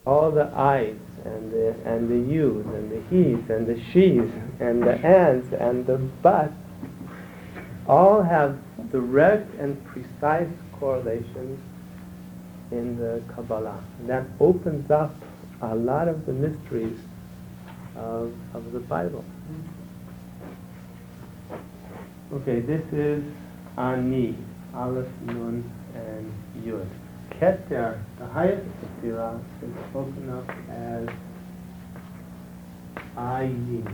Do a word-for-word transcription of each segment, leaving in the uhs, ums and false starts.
all the I's and the and the U's and the he's and the she's and the ands and the buts all have direct and precise correlations in the Kabbalah. And that opens up a lot of the mysteries of, of the Bible. Okay, this is Ani, Aleph, Nun, and Yud. Keter, the highest Sefirah, is spoken of as Ayin,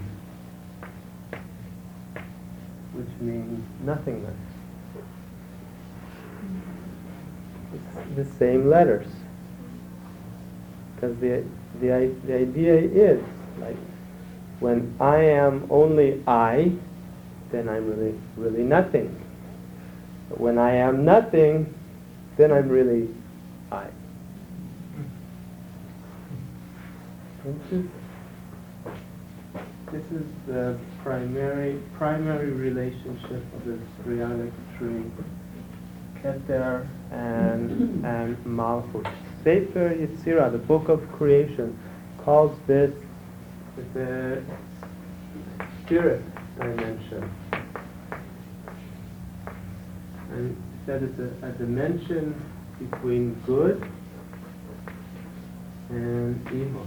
which means nothingness. It's the same letters. Because the, the, the idea is, like, when I am only I, then I'm really, really nothing. But when I am nothing, then I'm really I. This is, this is the primary primary relationship of the Srianic tree, Keter and and Malchut. Sefer Yetzirah, the book of creation, calls this the spirit dimension, and that is a, a dimension between good and evil.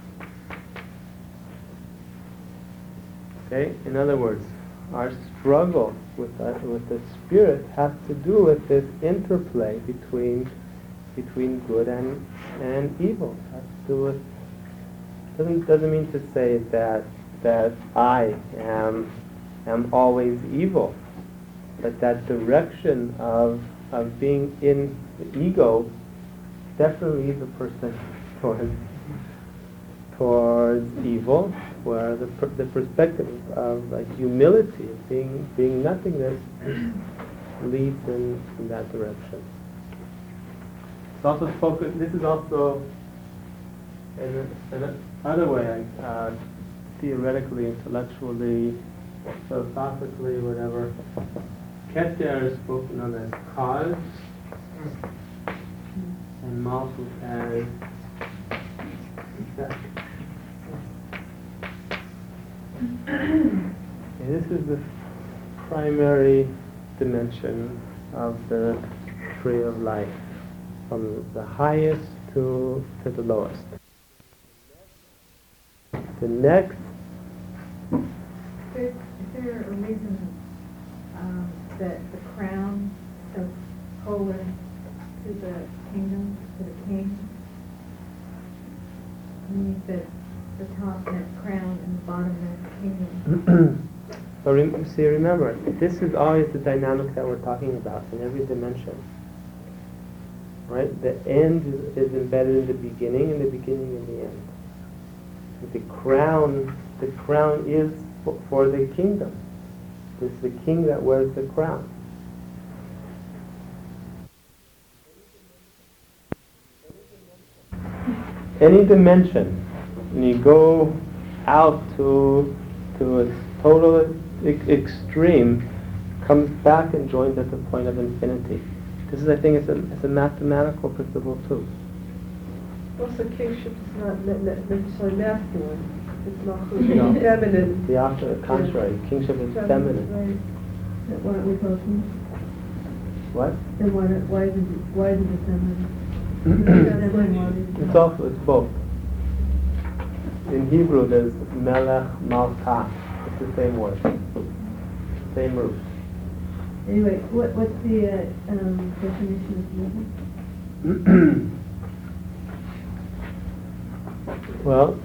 Okay? In other words, our struggle with that, with the spirit has to do with this interplay between between good and and evil. It has to do with doesn't doesn't mean to say that that I am am always evil, but that direction of of being in the ego definitely leads a person towards towards evil, where the per, the perspective of like humility, of being being nothingness, leads in, in that direction. It's also spoken. This is also in, a, in another way, uh, theoretically, intellectually, philosophically, whatever. Keter is spoken of as cause, and Malchut as effect. And this is the primary dimension of the tree of life, from the highest to, to the lowest. The next... Is, is there a reason um, that the crown is so polar to the kingdom, to the king? Meaning that the top meant crown and the bottom meant kingdom. So rem- see, remember, this is always the dynamic that we're talking about in every dimension. Right? The end is, is embedded in the beginning, and the beginning in the end. The crown, the crown is for, for the kingdom. It's the king that wears the crown. Any dimension, when you go out to to its total e- extreme, comes back and joins at the point of infinity. This is, I think, it's a, it's a mathematical principle too. Also, kingship is not ne- ne- necessarily masculine. It's not No. feminine. The opposite, contrary. Kingship is feminine. Right. That why we call king? What? Then why, why is it, why is it feminine? It's also, it's both. In Hebrew, there's melech, malkah. It's the same word, same root. Anyway, what, what's the uh, um, definition of evil? Well,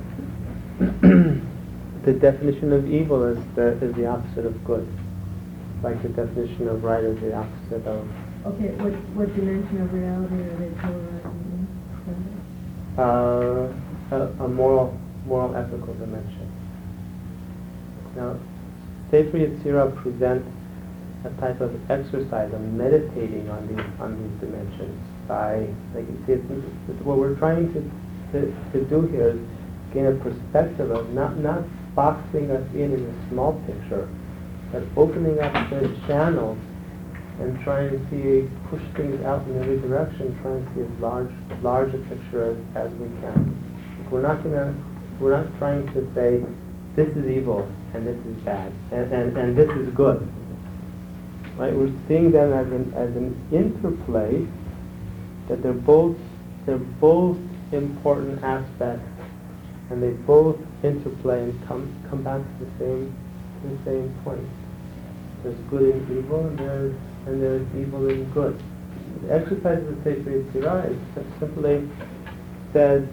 the definition of evil is the is the opposite of good. Like the definition of right is the opposite of. Okay, what what dimension of reality are they polarizing in? Uh, a, a moral, moral ethical dimension. Now, Sefer Yetzirah presents a type of exercise of meditating on these on these dimensions. By, like, it's, it's, what we're trying to, to to do here is gain a perspective of not not boxing us in in a small picture, but opening up the channels and try and see, push things out in every direction, try and see as large, large a picture as, as we can. We're not gonna, we're not trying to say, this is evil and this is bad, and, and, and this is good. Right? We're seeing them as an as an interplay, that they're both they're both important aspects, and they both interplay and come come back to the same to the same point. There's good and evil, and there's and there's evil and good. The exercise of the Sefer Yetzirah is simply says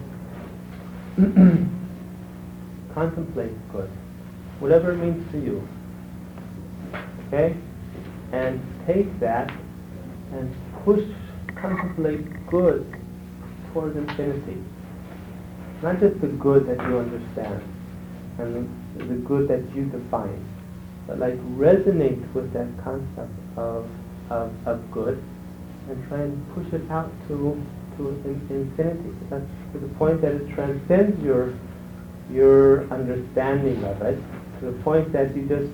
contemplate good, whatever it means to you. Okay? And take that and push, contemplate good towards infinity. Not just the good that you understand and the, the good that you define, but like resonate with that concept of, of, of good and try and push it out to to in, infinity. That's to the point that it transcends your your understanding of it, to the point that you just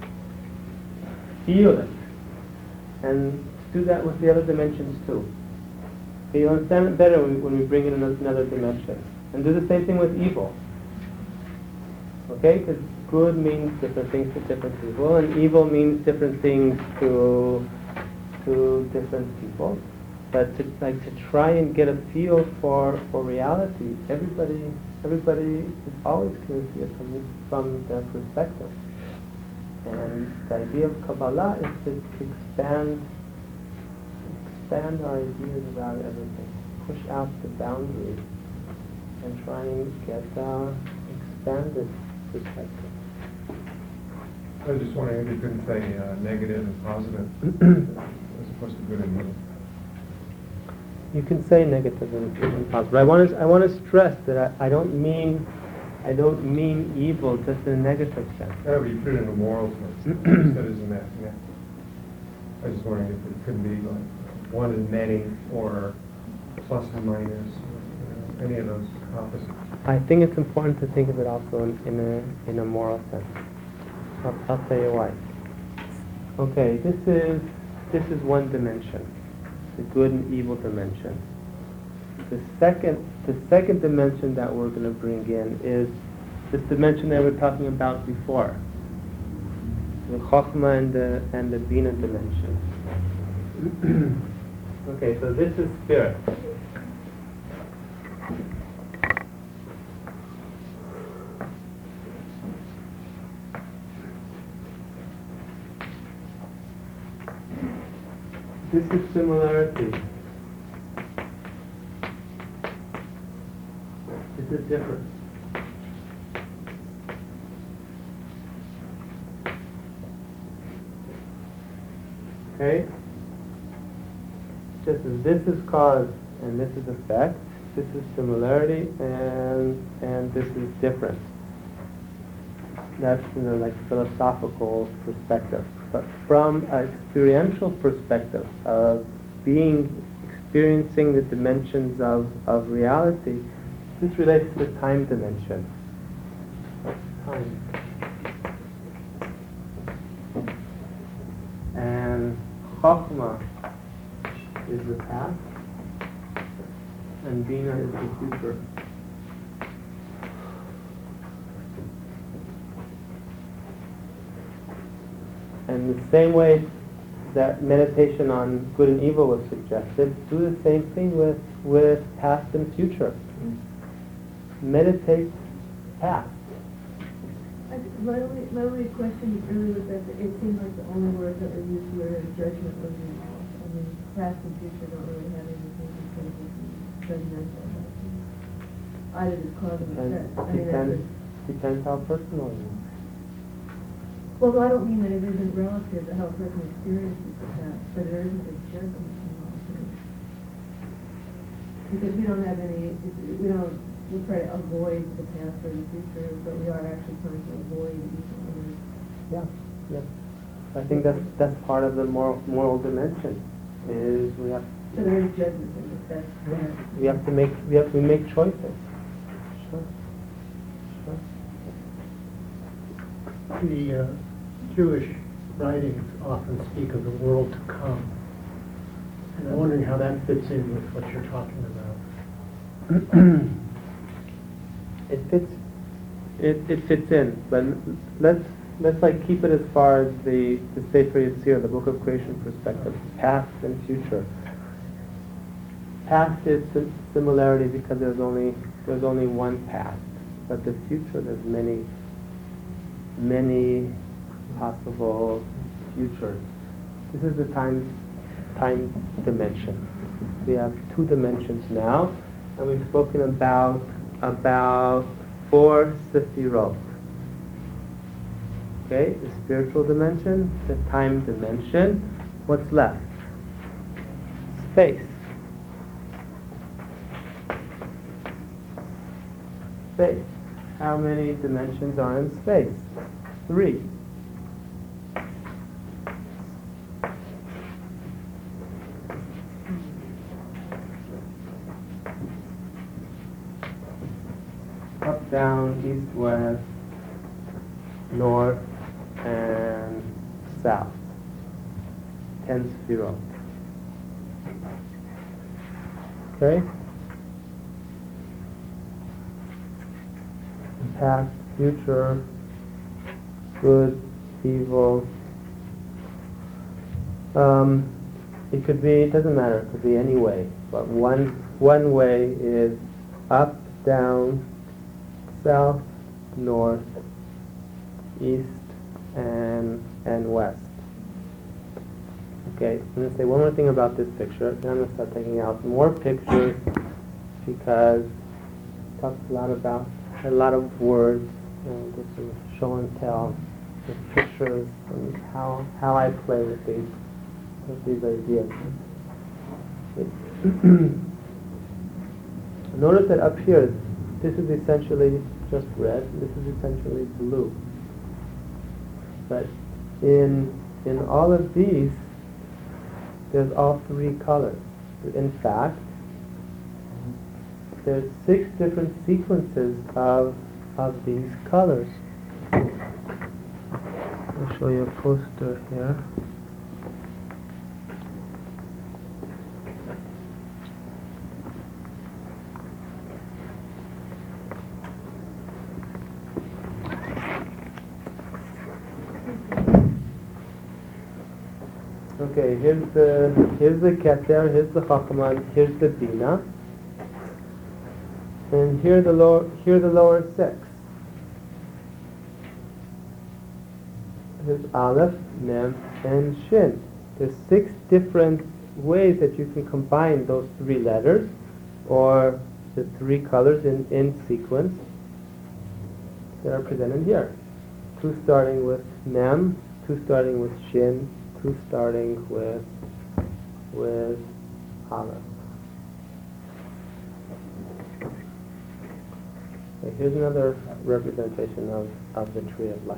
feel it. And do that with the other dimensions too. Okay, you'll understand it better when we, when we bring in another, another dimension. And do the same thing with evil. Okay? Because good means different things to different people, and evil means different things to to different people. But to like to try and get a feel for, for reality, everybody everybody is always going to see it from from their perspective. And the idea of Kabbalah is to expand, expand our ideas about everything, push out the boundaries, and try and get uh, expanded perspective. I was just wondering if you couldn't say uh, negative and positive as opposed to good and evil. You can say negative and, and positive. I want to I want to stress that I, I don't mean. I don't mean evil just in a negative sense. Yeah, but you put it in a moral sense. Instead isn't that? Yeah. I was just wondering if it could be like one is netting or plus and minus, or, you know, any of those opposites. I think it's important to think of it also in, in a in a moral sense. I'll, I'll tell you why. Okay, this is this is one dimension, the good and evil dimension. The second, the second dimension that we're going to bring in is this dimension that we were talking about before, the Chokhmah and the and the Bina dimension. Okay, so this is spirit. This is similarity. This is different. Okay? Just as this is cause and this is effect, this is similarity and and this is difference. That's, you know, like philosophical perspective. But from an experiential perspective of being, experiencing the dimensions of, of reality, this relates to the time dimension. Time. And Chokhmah is the past, and Bina is the future. And the same way that meditation on good and evil was suggested, do the same thing with, with past and future. Meditate past. I, my only my only question really was that it seemed like the only words that were used were judgment was involved. I mean, past and future don't really have anything to do with judgmental. Either is cause or effect. I mean, Depends, depends how personal you are. well, I don't mean that it isn't relative to how a person experiences the past, but there isn't a judgment involved in it. Because we don't have any, we don't, we try to avoid the past or the future, but we are actually trying to avoid evil. Yeah, yeah. I think that's that's part of the moral moral dimension. Is we have So there is judgment in it, that's there. we have to make we have to make choices. Sure. Sure. The uh, Jewish writings often speak of the world to come. And I'm wondering how that fits in with what you're talking about. It fits, it, it fits in, but let's let's like keep it as far as the the Sefer Yetzirah, the Book of Creation perspective, past and future. Past is sim- similarity because there's only there's only one past, but the future there's many many possible futures. This is the time time dimension. We have two dimensions now, and we've spoken about about four sefirot. Okay, the spiritual dimension, the time dimension. What's left? Space. Space. How many dimensions are in space? Three. Up, down, east, west, north, and south. Ten sefirot. Okay? Past, future, good, evil. Um, it could be, it doesn't matter, it could be any way. But one one way is up, down, south, north, east, and and west. Okay, I'm going to say one more thing about this picture, then I'm going to start taking out more pictures because it talks a lot about a lot of words, and this is show and tell with pictures and how how I play with these with these ideas. Notice that up here, this is essentially just red. This is essentially blue. But in in all of these, there's all three colors. In fact, there's six different sequences of of these colors. I'll show you a poster here. Okay, here's the here's the Keter, here's the Chachman, here's the Bina. And here the lower here the lower six. Here's Aleph, Mem, and Shin. There's six different ways that you can combine those three letters, or the three colors in, in sequence that are presented here. Two starting with Mem, two starting with Shin, two starting with with Aleph. Okay, here's another representation of, of the tree of life.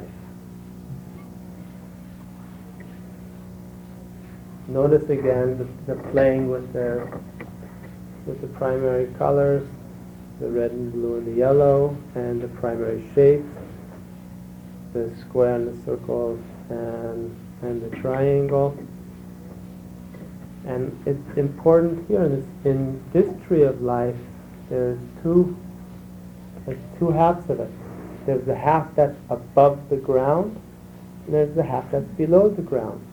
Notice again the, the playing with the with the primary colors, the red and blue and the yellow, and the primary shapes, the square and the circle, and and the triangle. And it's important here in this, in this tree of life, there's two there's two halves of it. There's the half that's above the ground, and there's the half that's below the ground.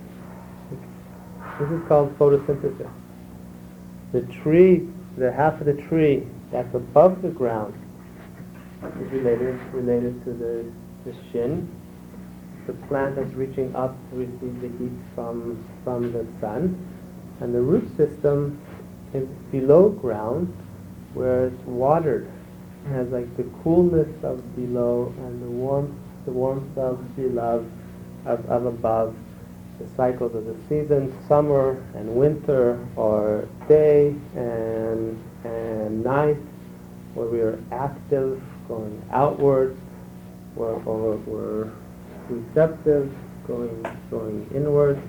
This is called photosynthesis. The tree, the half of the tree that's above the ground is related related to the, the shin, the plant that's reaching up to receive the heat from from the sun, and the root system is below ground where it's watered. It has like the coolness of below and the warmth the warmth of below of, of above. The cycles of the seasons, summer and winter, or day and and night, where we are active, going outward, or, or we're receptive, going going inward.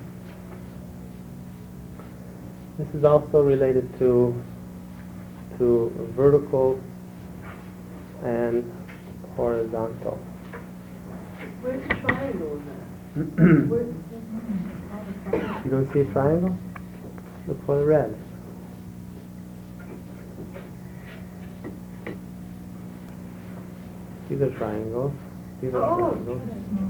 This is also related to to vertical and horizontal. Where's the triangle in that? You don't see a triangle? Look for the red. These are triangles. These are triangles.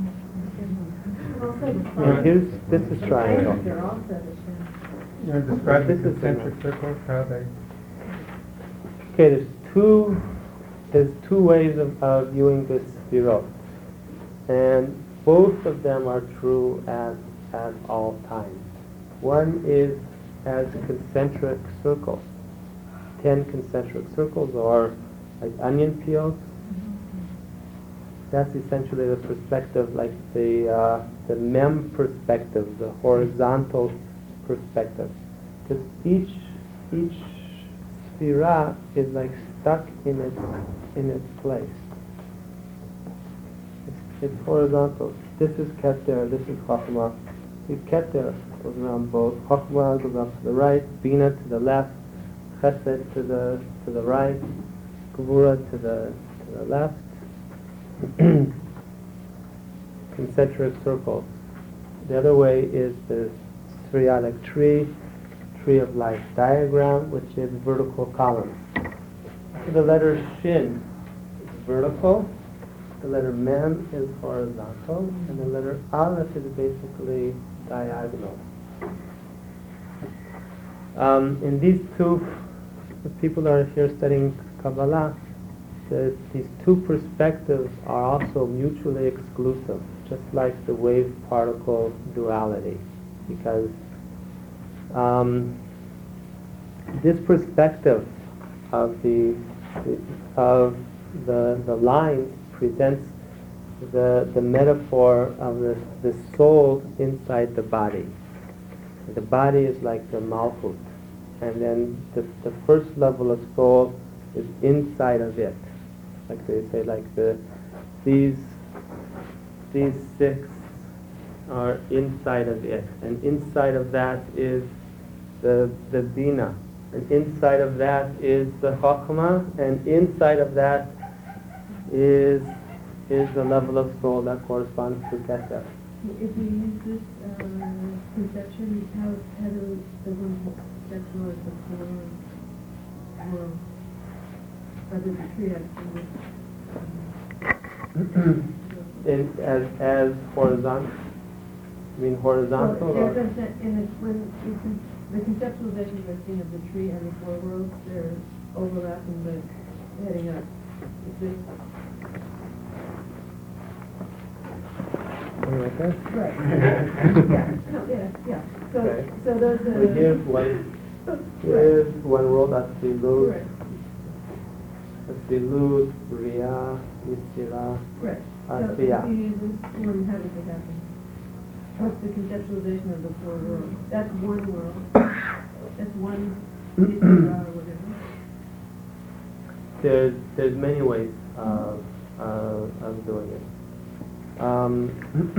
And here's, this is triangle. They're also the same. You want to describe the This is concentric similar. circles, how they, Okay, there's two, there's two ways of, of viewing this zero. And both of them are true at, at all times. One is as concentric circles. Ten concentric circles, or like onion peels. That's essentially the perspective, like the uh, the mem perspective, the horizontal perspective. Because each each sphera is like stuck in its in its place. It's, it's horizontal. This is Keter, this is Chokhmah. The Keter goes around both. Chokhmah goes up to the right, Bina to the left, Chesed to the to the right, Gevura to the to the left. Concentric circles. The other way is the spherotic tree, tree of life diagram, which is vertical columns. So the letter Shin is vertical, the letter Mem is horizontal, and the letter Aleph is basically diagonal. Um, in these two, the people that are here studying Kabbalah, The, these two perspectives are also mutually exclusive, just like the wave-particle duality, because um, this perspective of the, the of the the lines presents the the metaphor of the the soul inside the body. The body is like the malchut, and then the the first level of soul is inside of it. Like they say, like the these these six are inside of it, and inside of that is the the bina, and inside of that is the chokhmah, and inside of that is is the level of soul that corresponds to keter. If we use this uh, conception, how how do the one conceptualize the four worlds? Other than tree actually. in, as as horizontal. I mean horizontal. Well, or? there's a, in the, when you can, the conceptualization you're seeing of the tree and the four worlds, they're overlapping but heading up. Is this Something like that? right? yeah. No, yeah. Yeah. So Okay. so those So are. here's one. Here's one world that's below. Right. Belut, Bria, Yitzira, Right. So Asiya. if you use this one, how does it happen? What's the conceptualization of the four worlds? That's one world. That's one Yitzhak or whatever. There's there's many ways of uh, of doing it. Um,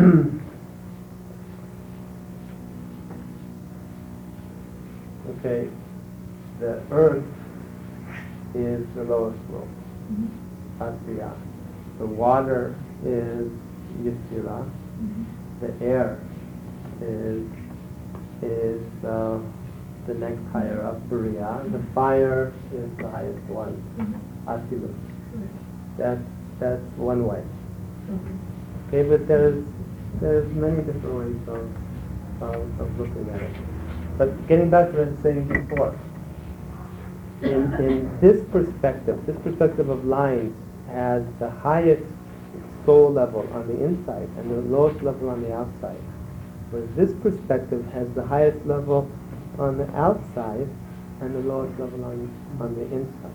okay, the earth is the lowest world, Mm-hmm. Asiya. The water is Yitzira. Mm-hmm. The air is is uh, the next higher up, Bria. The fire is the highest one, Mm-hmm. Asilus. Right. That's that's one way. Okay. Okay, but there's there's many different ways of of, of looking at it. But getting back to what I was saying before, in in this perspective, this perspective of lines has the highest soul level on the inside and the lowest level on the outside. Whereas this perspective has the highest level on the outside and the lowest level on on the inside.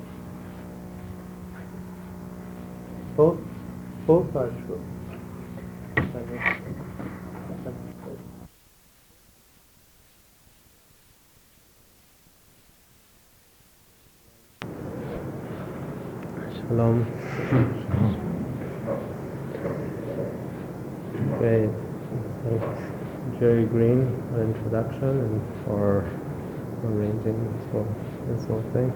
Both both are true. Shalom. Okay, thanks Jerry Green for introduction and for arranging this whole, this whole thing.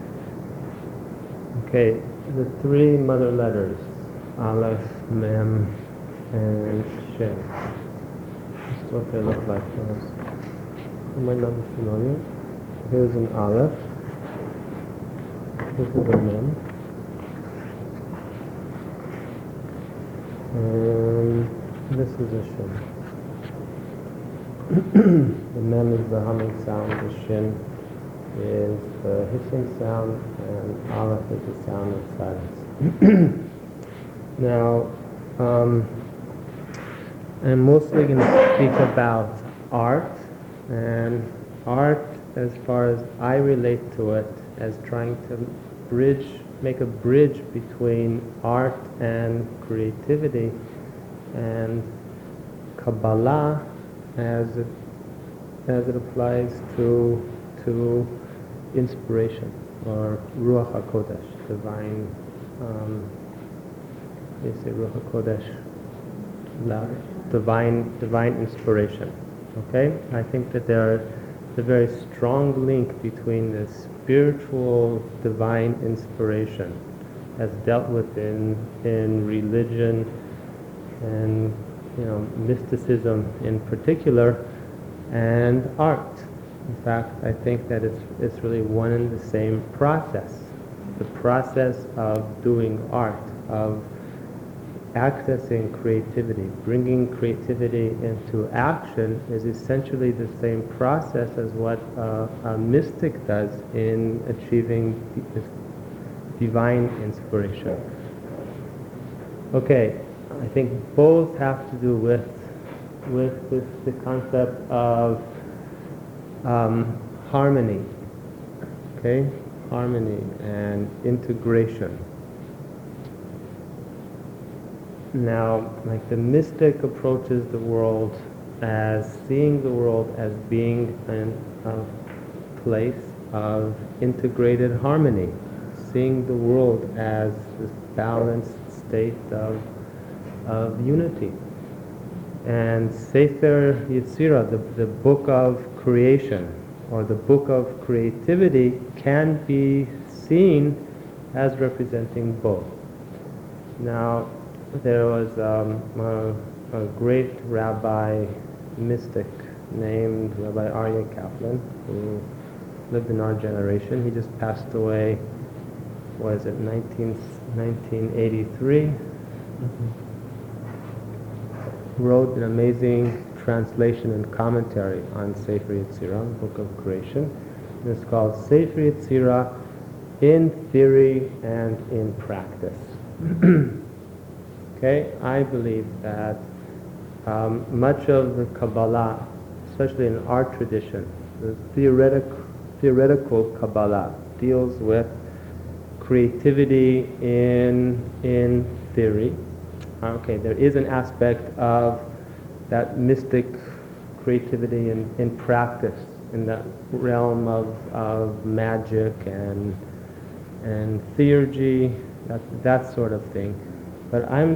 Okay, the three mother letters, Aleph, Mem, and Shin. what they look like for us. You might not be familiar. Here's an aleph. This is a mem. And this is a shin. The mem is the humming sound, the shin is the hissing sound, and aleph is the sound of silence. Now, um, I'm mostly going to speak about art, and art as far as I relate to it as trying to bridge, make a bridge between art and creativity, and Kabbalah as it, as it applies to to inspiration, or Ruach HaKodesh, divine, um, you say Ruach HaKodesh, loud, divine, divine inspiration. Okay? I think that there is a very strong link between the spiritual divine inspiration as dealt with in, in religion and, you know, mysticism in particular, and art. In fact, I think that it's, it's really one and the same process. The process of doing art, of accessing creativity, bringing creativity into action, is essentially the same process as what uh, a mystic does in achieving d- divine inspiration. Okay, I think both have to do with with this, the concept of um, harmony, okay, harmony and integration. Now, like the mystic approaches the world as seeing the world as being an, a place of integrated harmony, seeing the world as this balanced state of, of unity. And Sefer Yetzirah, the, the book of creation, or the book of creativity, can be seen as representing both. Now, there was um, a, a great rabbi mystic named Rabbi Aryeh Kaplan, who lived in our generation. He just passed away, was it nineteen eighty-three? Mm-hmm. Wrote an amazing translation and commentary on Sefer Yetzirah, Book of Creation. And it's called Sefer Yetzirah in Theory and in Practice. Okay, I believe that um, much of the Kabbalah, especially in our tradition, the theoretic, theoretical Kabbalah deals with creativity in in theory. Okay, there is an aspect of that mystic creativity in, in practice, in that realm of, of magic and and theurgy, that that sort of thing. But I'm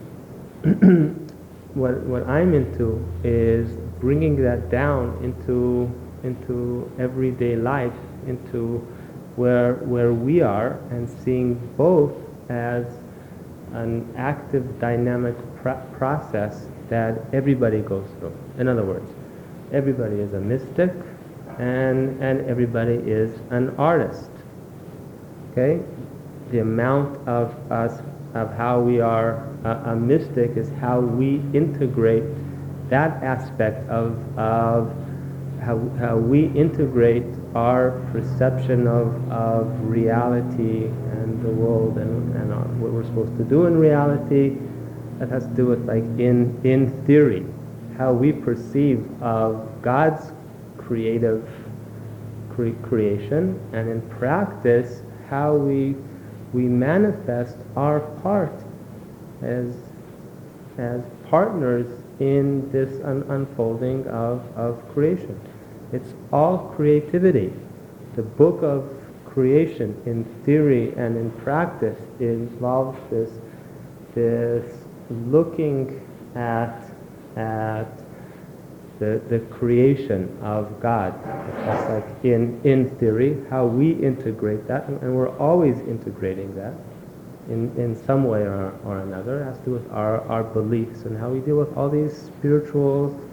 what what I'm into is bringing that down into into everyday life, into where where we are, and seeing both as an active, dynamic pr- process that everybody goes through. In other words, everybody is a mystic, and and everybody is an artist. Okay, the amount of us, of how we are a, a mystic, is how we integrate that aspect of of how how we integrate our perception of, of reality and the world, and, and our, what we're supposed to do in reality. That has to do with, like, in in theory, how we perceive of God's creative cre- creation, and in practice, how we we manifest our part as as partners in this un- unfolding of, of creation. It's all creativity. The book of creation, in theory and in practice, involves this this looking at at the the creation of God. That's like in in theory, how we integrate that, and we're always integrating that in in some way or, or another. It has to do with our, our beliefs and how we deal with all these spiritual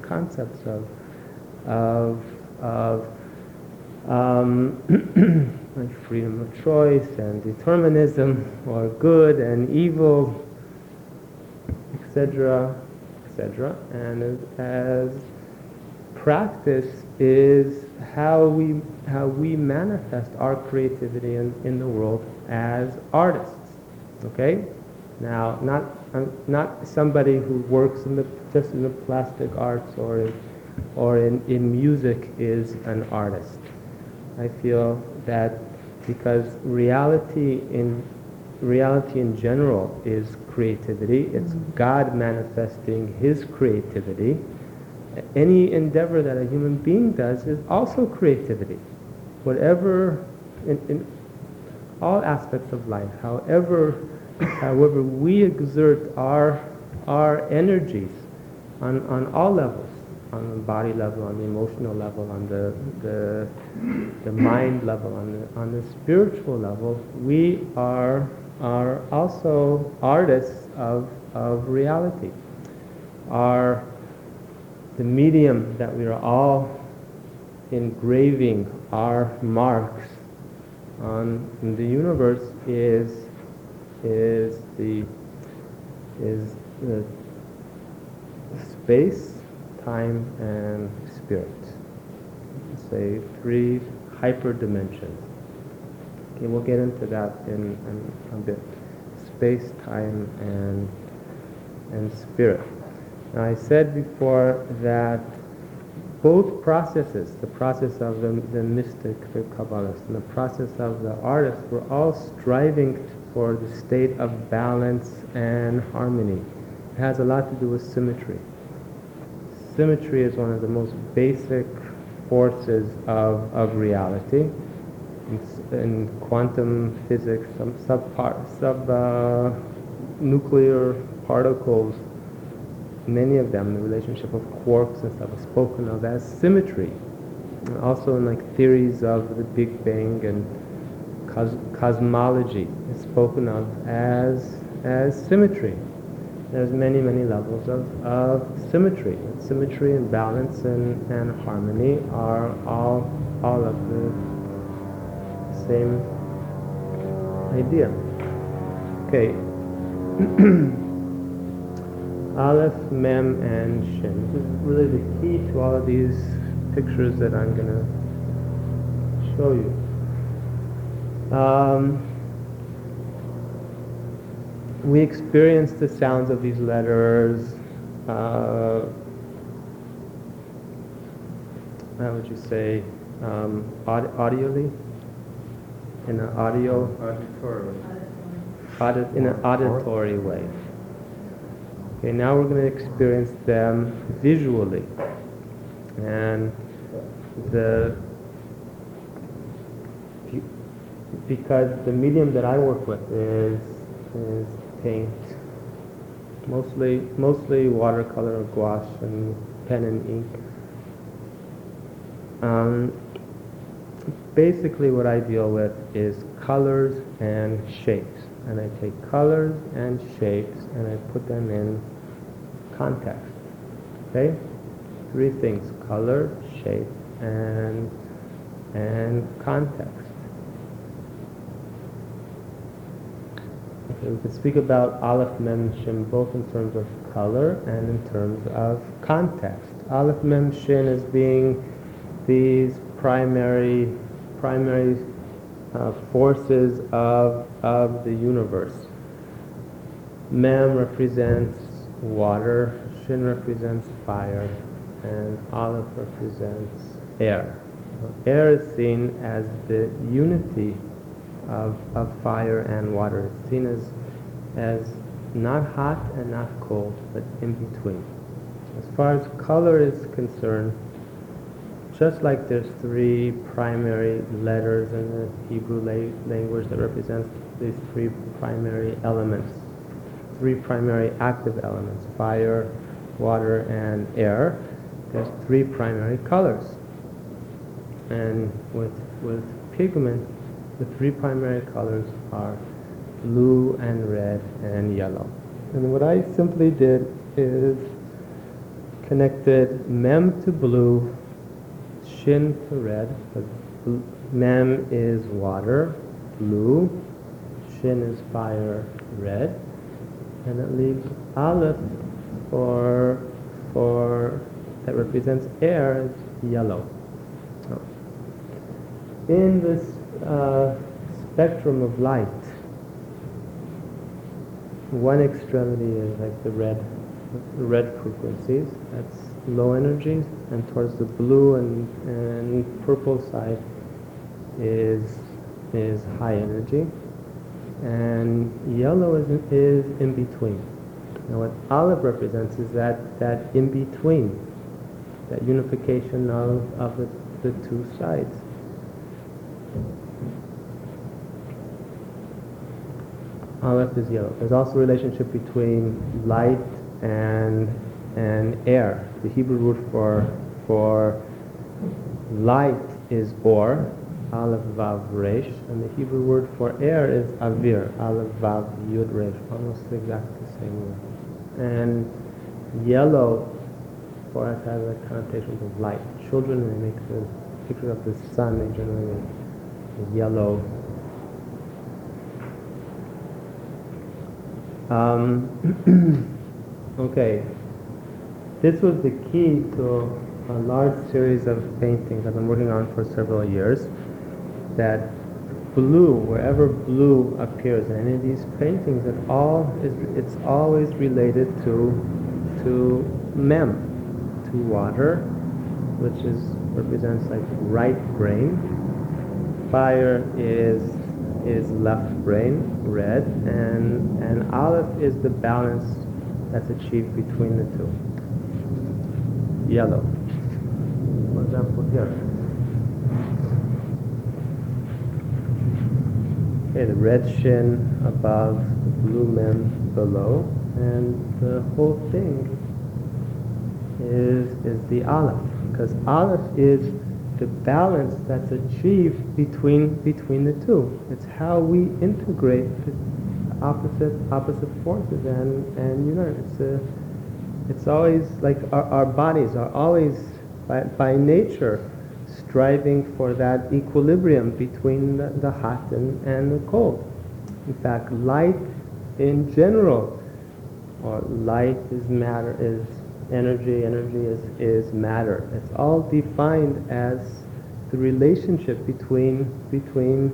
concepts of of of um, like freedom of choice and determinism, or good and evil, et cetera, et cetera. And as, as practice is how we how we manifest our creativity in, in the world as artists. Okay, now not um, not somebody who works in the just in the plastic arts or in, or in, in music is an artist. I feel that because reality in reality in general is creativity. It's God manifesting His creativity. Any endeavor that a human being does is also creativity. Whatever, in, in all aspects of life, however, however we exert our our energies on, on all levels, on the body level, on the emotional level, on the the, the mind level, on the on the spiritual level, we are are also artists of of reality. Our the medium that we are all engraving our marks on in the universe is is the is the space, time, and spirit. Say three hyper dimensions. Okay, we'll get into that in, in a bit. Space, time, and and spirit. Now, I said before that both processes, the process of the, the mystic, the Kabbalist, and the process of the artist, were all striving for the state of balance and harmony. It has a lot to do with symmetry. Symmetry is one of the most basic forces of, of reality. In, in quantum physics, some sub-nuclear sub, uh, nuclear particles, many of them, the relationship of quarks and stuff, is spoken of as symmetry. And also in like theories of the Big Bang and cos cosmology, it's spoken of as as symmetry. There's many, many levels of, of symmetry. Symmetry and balance and, and harmony are all all of the same idea. Okay. Aleph, Mem, and Shin. This is really the key to all of these pictures that I'm going to show you. Um, we experience the sounds of these letters, uh, how would you say, um, aud audially? In an audio, Auditory. audit, in an auditory way. Okay, now we're going to experience them visually. And the because the medium that I work with is is paint, mostly mostly watercolor or gouache and pen and ink. Um, basically, what I deal with is colors and shapes, and I take colors and shapes and I put them in context. Okay, three things: color, shape, and and context. Okay, we can speak about Aleph, Mem, Shin both in terms of color and in terms of context. Aleph, Mem, Shin as being these primary primary uh, forces of of the universe. Mem represents water, Shin represents fire, and Aleph represents air. Air is seen as the unity of, of fire and water. It's seen as, as not hot and not cold, but in between. As far as color is concerned, just like there's three primary letters in the Hebrew la language that represents these three primary elements, three primary active elements, fire, water, and air, there's three primary colors. And with, with pigment, the three primary colors are blue and red and yellow. And what I simply did is connected mem to blue, shin to red. But bl- mem is water, blue, shin is fire, red, and it leaves aleph for for that represents air is yellow. Oh. In this uh, spectrum of light, one extremity is like the red, the red frequencies. That's low energy, and towards the blue and, and purple side is is high energy, and yellow is is in between. Now, what olive represents is that that in between, that unification of of the, the two sides. Aleph is yellow. There's also a relationship between light and and air. The Hebrew word for for light is or, Aleph Vav Resh, and the Hebrew word for air is Avir, Aleph Vav Yud Resh, almost exactly the same word. And yellow for us has a connotation of light. Children, when they make the picture of the sun, they generally make a yellow. Um, okay, this was the key to a large series of paintings I've been working on for several years. That blue, wherever blue appears in any of these paintings, it all is it's always related to to mem, to water, which is represents like right brain. Fire is is left brain, red, and and aleph is the balance that's achieved between the two. Yellow. For example, here. Okay, the red shin above, the blue mem below, and the whole thing is is the aleph, because aleph is the balance that's achieved between between the two. It's how we integrate the opposite opposite forces and and unite. It's a, it's always like our, our bodies are always by, by nature striving for that equilibrium between the, the hot and, and the cold. In fact, light in general, or light is matter, is energy, energy is, is matter. It's all defined as the relationship between between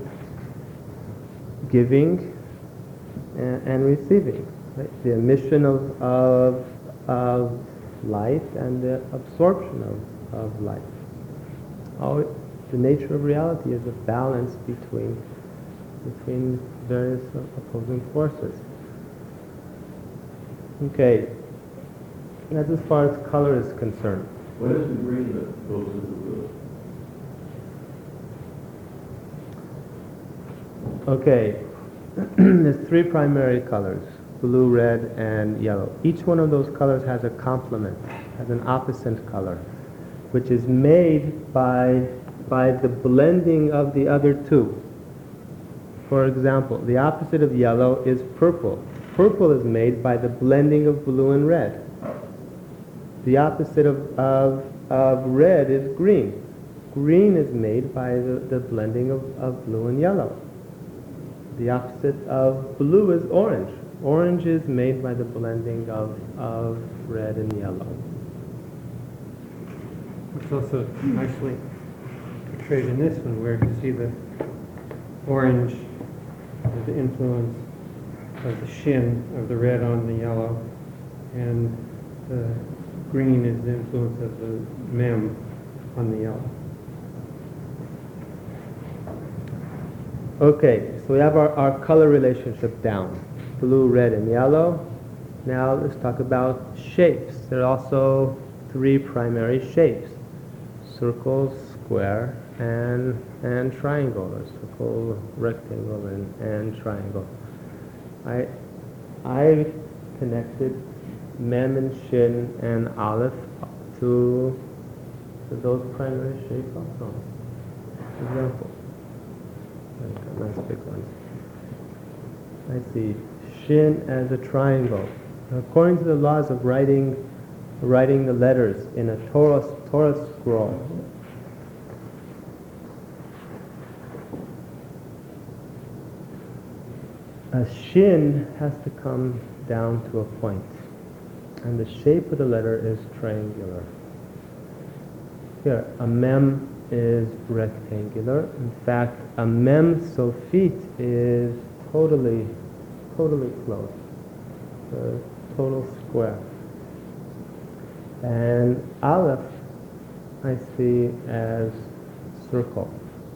giving and, and receiving. Right? The emission of, of of light and the absorption of, of light. All, the nature of reality is a balance between between various opposing forces. Okay, that's as far as color is concerned. What is the green that goes into the... Okay, there's three primary colors: blue, red, and yellow. Each one of those colors has a complement, has an opposite color, which is made by by the blending of the other two. For example, the opposite of yellow is purple. Purple is made by the blending of blue and red. The opposite of, of, of red is green. Green is made by the, the blending of, of blue and yellow. The opposite of blue is orange. Orange is made by the blending of, of red and yellow. It's also nicely portrayed in this one, where you see the orange is the influence of the shin of the red on the yellow, and the green is the influence of the mem on the yellow. Okay, so we have our, our color relationship down. Blue, red, and yellow. Now let's talk about shapes. There are also three primary shapes: circle, square, and and triangle, or circle, rectangle, and, and triangle. I I connected mem and shin and aleph to, to those primary shapes also. For example, nice big ones. I see shin as a triangle. According to the laws of writing writing the letters in a Torah, Torah scroll. A shin has to come down to a point, and the shape of the letter is triangular. Here, a mem is rectangular. In fact, a mem sofit is totally, totally closed, a total square. And aleph, I see as circle.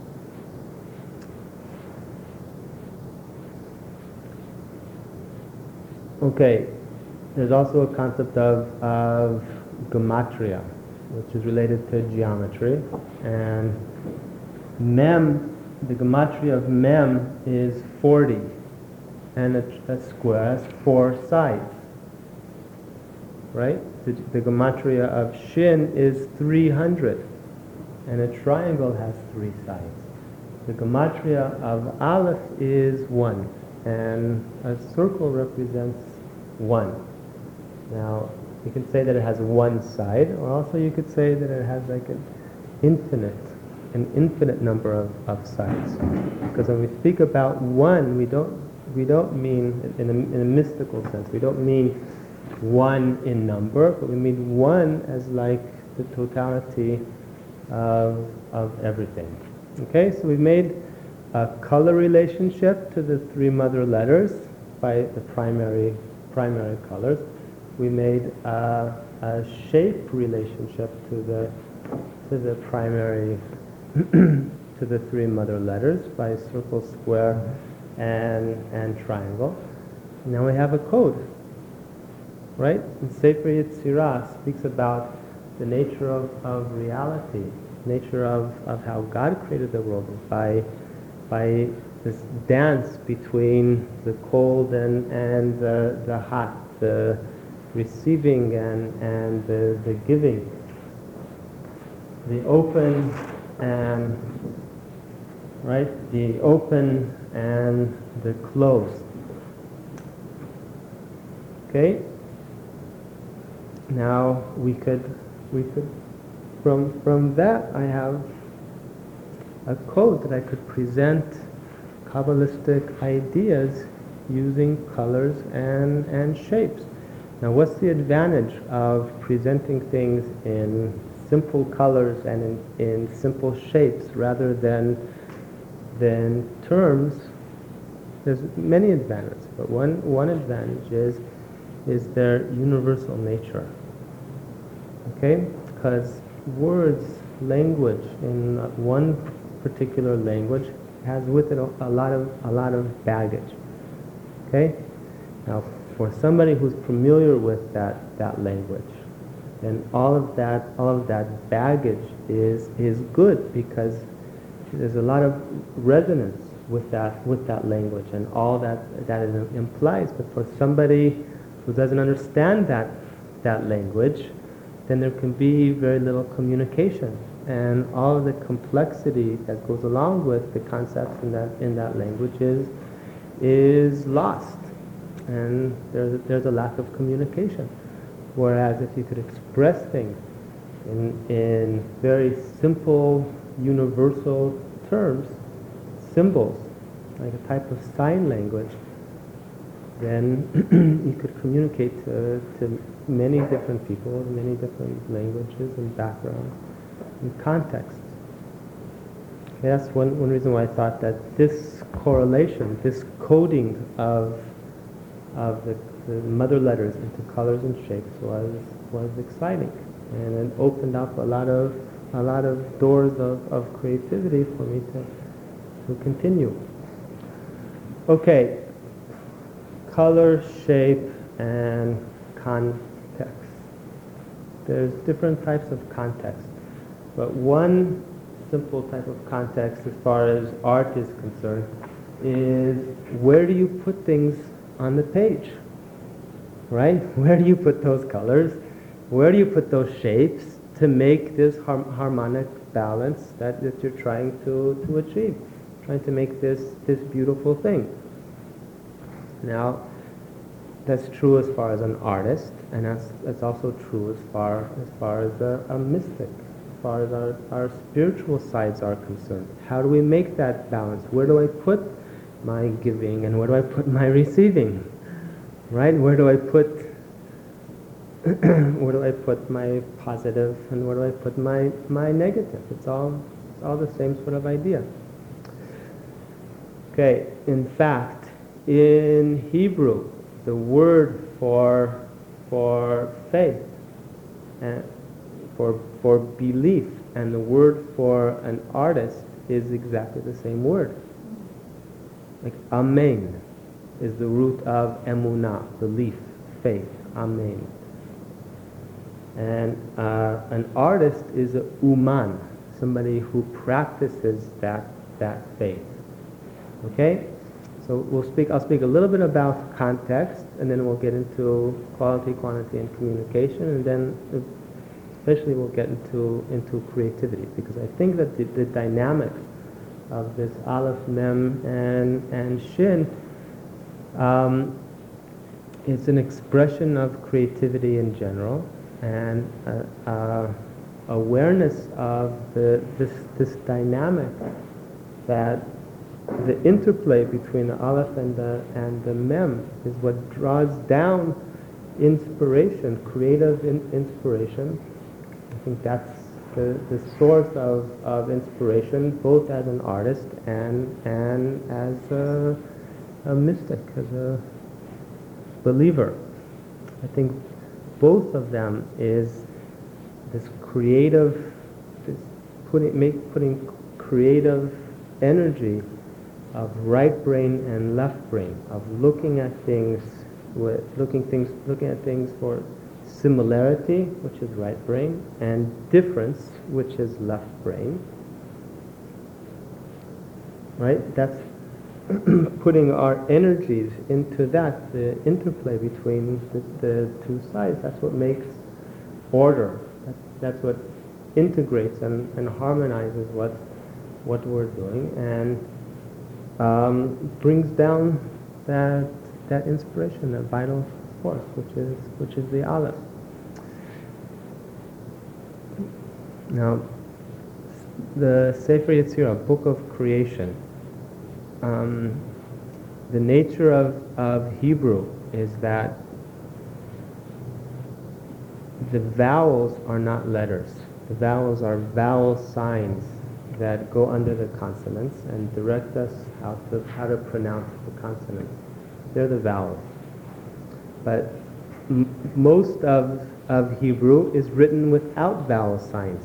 Okay, there's also a concept of, of gematria, which is related to geometry. And mem, the gematria of mem is forty, and a, a square has four sides, right? The, the gematria of shin is three hundred, and a triangle has three sides. The gematria of aleph is one, and a circle represents one. Now, you can say that it has one side, or also you could say that it has like an infinite, an infinite number of, of sides. Because when we speak about one, we don't we don't mean in a, in a mystical sense. We don't mean one in number, but we mean one as like the totality of of everything. Okay, so we made a color relationship to the three mother letters by the primary primary colors. We made a, a shape relationship to the to the primary to the three mother letters by circle, square, and and triangle. Now we have a code, right? And Sefer Yetzirah speaks about the nature of, of reality, nature of, of how God created the world by by this dance between the cold and, and the, the hot, the receiving and, and the, the giving, the open and, right, the open and the closed. Okay? Now we could, we could, from, from that I have a code that I could present Kabbalistic ideas using colors and, and shapes. Now, what's the advantage of presenting things in simple colors and in, in simple shapes rather than, than terms? There's many advantages, but one, one advantage is, is their universal nature. Okay? Because words, language in one particular language has with it a, a lot of a lot of baggage. Okay? Now, for somebody who's familiar with that that language, then all of that all of that baggage is is good because there's a lot of resonance with that with that language and all that that it implies. But for somebody who doesn't understand that that language, then there can be very little communication. And all of the complexity that goes along with the concepts in that in that language is, is lost, and there's there's a lack of communication. Whereas if you could express things in in very simple, universal terms, symbols, like a type of sign language, then you could communicate to, to many different people, many different languages and backgrounds. In context. Okay, that's one, one reason why I thought that this correlation, this coding of of the, the mother letters into colors and shapes was was exciting, and it opened up a lot of a lot of doors of, of creativity for me to to continue. Okay, color, shape, and context. There's different types of context. But one simple type of context as far as art is concerned is where do you put things on the page, right? Where do you put those colors? Where do you put those shapes to make this har- harmonic balance that, that you're trying to, to achieve, trying to make this, this beautiful thing? Now, that's true as far as an artist, and that's, that's also true as far as far as a, a mystic, as far as our, our spiritual sides are concerned. How do we make that balance? Where do I put my giving and where do I put my receiving? Right? Where do I put where do I put my positive and where do I put my my negative? It's all it's all the same sort of idea. Okay, in fact, in Hebrew, the word for for faith and for for belief and the word for an artist is exactly the same word. Like amen is the root of emunah, belief, faith, amen. And uh, an artist is a uman, somebody who practices that that faith. Okay? So we'll speak, I'll speak a little bit about context, and then we'll get into quality, quantity, and communication, and then especially we'll get into, into creativity, because I think that the, the dynamics of this Aleph, Mem, and, and Shin um, is an expression of creativity in general, and uh, uh, awareness of the, this, this dynamic that the interplay between the Aleph and the, and the Mem is what draws down inspiration, creative in, inspiration. I think that's the, the source of, of inspiration, both as an artist and, and as a, a mystic, as a believer. I think both of them is this creative, this putting, make, putting creative energy of right brain and left brain, of looking at things with looking things looking at things for similarity, which is right brain, and difference, which is left brain. Right? That's putting our energies into that, the interplay between the, the two sides. That's what makes order. That's, that's what integrates and, and harmonizes what what we're doing, and um, brings down that that inspiration, that vital force, which is which is the Aleph. Now, the Sefer Yetzirah, Book of Creation. Um, the nature of, of Hebrew is that the vowels are not letters. The vowels are vowel signs that go under the consonants and direct us how to how to pronounce the consonants. They're the vowels. But m- most of, of Hebrew is written without vowel signs.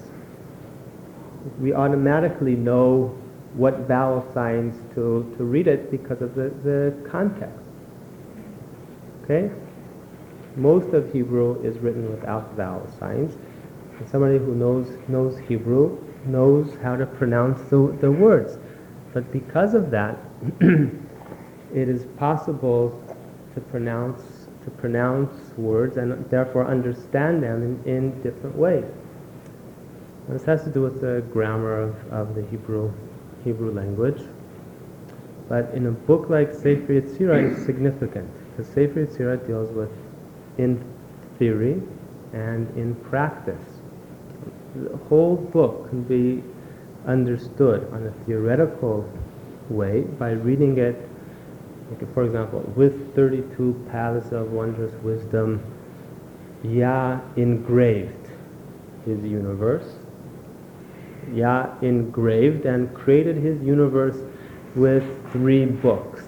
We automatically know what vowel signs to, to read it because of the, the context. Okay? Most of Hebrew is written without vowel signs. And somebody who knows knows Hebrew knows how to pronounce the, the words. But because of that, it is possible to pronounce to pronounce words and therefore understand them in, in different ways. And this has to do with the grammar of, of the Hebrew Hebrew language. But in a book like Sefer Yetzirah, it's significant, because Sefer Yetzirah deals with in theory and in practice. The whole book can be understood on a theoretical way by reading it, like for example, with thirty-two paths of wondrous wisdom, Yah engraved his universe. Yah engraved and created his universe with three books,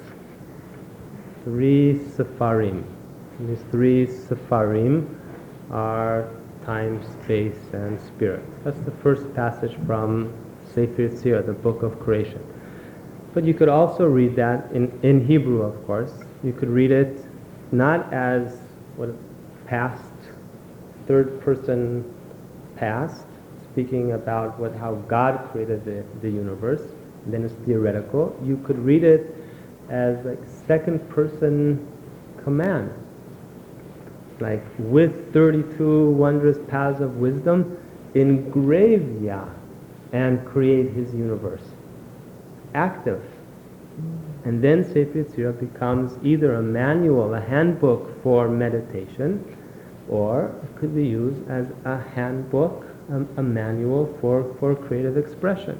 three Sepharim. And these three Sepharim are time, space, and spirit. That's the first passage from Sefer Yetzirah, the Book of Creation. But you could also read that in, in Hebrew, of course. You could read it not as what past, third person past, speaking about what how God created the, the universe, and then it's theoretical. You could read it as like second person command, like with thirty-two wondrous paths of wisdom, engrave Yah and create his universe. Active. And then Sefer Yetzirah becomes either a manual, a handbook for meditation, or it could be used as a handbook, a, a manual for, for creative expression.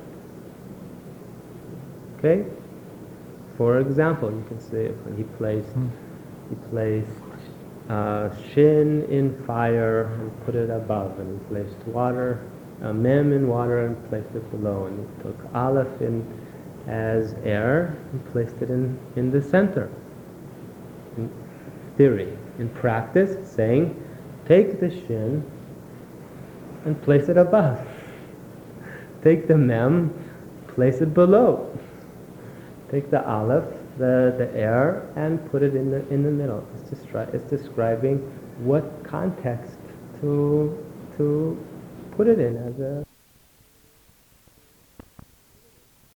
Okay? For example, you can say when he placed, he placed uh, shin in fire and put it above, and he placed water, uh, mem in water and placed it below, and he took aleph in as air and placed it in, in the center. In theory. In practice, saying, take the shin and place it above. Take the mem, place it below. Take the aleph, the, the air, and put it in the in the middle. It's, destri- it's describing what context to to put it in as a